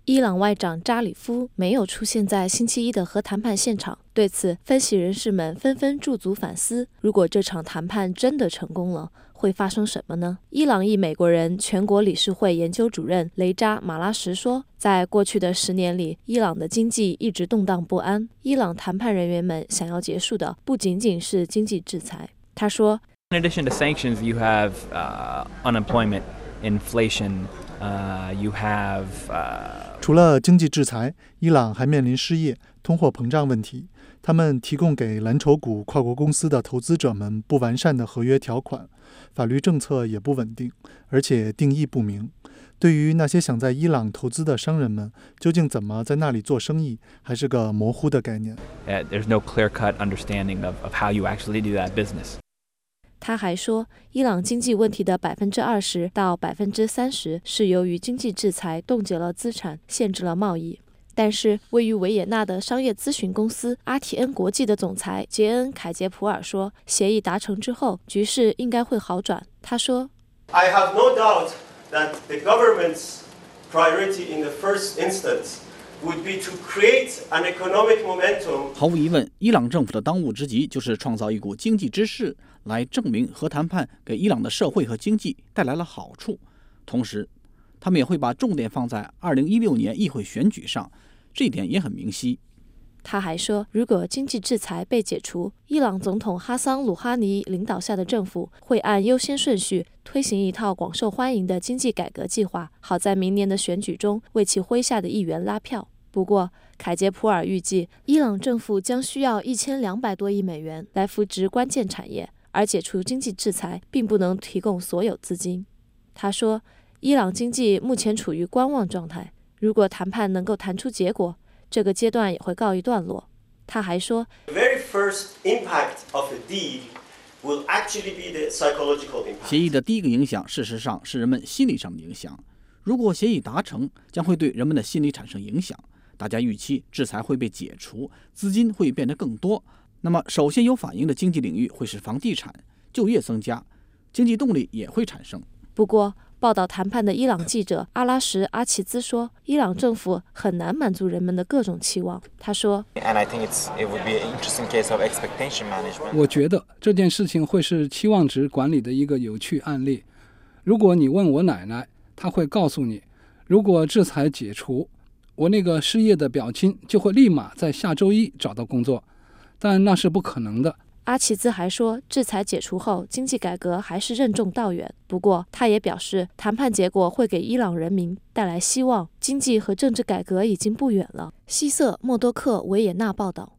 伊朗外长扎里夫没有出现在星期一的核谈判现场，对此，分析人士们纷纷驻足反思：如果这场谈判真的成功了，会发生什么呢？伊朗裔美国人全国理事会研究主任雷扎马拉什说，在过去的10年里，伊朗的经济一直动荡不安。伊朗谈判人员们想要结束的不仅仅是经济制裁。他说 In addition to sanctions, you have unemployment, inflation, you have 除了经济制裁，伊朗还面临失业、通货膨胀问题。他们提供给蓝筹股跨国公司的投资者们不完善的合约条款，法律政策也不稳定，而且定义不明。对于那些想在伊朗投资的商人们，究竟怎么在那里做生意，还是个模糊的概念。 there's no clear-cut understanding of how you actually do that business. 他还说，伊朗经济问题的20%到30%是由于经济制裁冻结了资产，限制了贸易。但是，位于维也纳的商业咨询公司阿提恩国际的总裁杰恩·凯杰普尔说，协议达成之后，局势应该会好转。他说 I have no doubt that the government's priority in the first instance would be to create an economic momentum. 毫无疑问，伊朗政府的当务之急就是创造一股经济之势，来证明核谈判给伊朗的社会和经济带来了好处。同时，他们也会把重点放在2016年议会选举上，这一点也很明晰。 他还说，如果经济制裁被解除，伊朗总统哈桑·鲁哈尼领导下的政府会按优先顺序推行一套广受欢迎的经济改革计划，好在明年的选举中为其麾下的议员拉票。不过，凯杰普尔预计，伊朗政府将需要1200多亿美元来扶植关键产业，而解除经济制裁并不能提供所有资金。他说，伊朗经济目前处于观望状态，如果谈判能够谈出结果，这个阶段也会告一段落。他还说 The very first impact of a deal will actually be the psychological impact. 协议的第一个影响，事实上是人们心理上的影响。如果协议达成，将会对人们的心理产生影响。大家预期制裁会被解除，资金会变得更多。那么，首先有反应的经济领域会是房地产，就业增加，经济动力也会产生。 不过，报道谈判的伊朗记者阿拉什·阿齐兹说，伊朗政府很难满足人们的各种期望。他说 And I think it would be an interesting case of expectation management. 我觉得这件事情会是期望值管理的一个有趣案例。如果你问我奶奶，她会告诉你，如果制裁解除，我那个失业的表亲就会立马在下周一找到工作，但那是不可能的。 阿齐兹还说，制裁解除后，经济改革还是任重道远。不过，他也表示，谈判结果会给伊朗人民带来希望，经济和政治改革已经不远了。希瑟·默多克维也纳报道。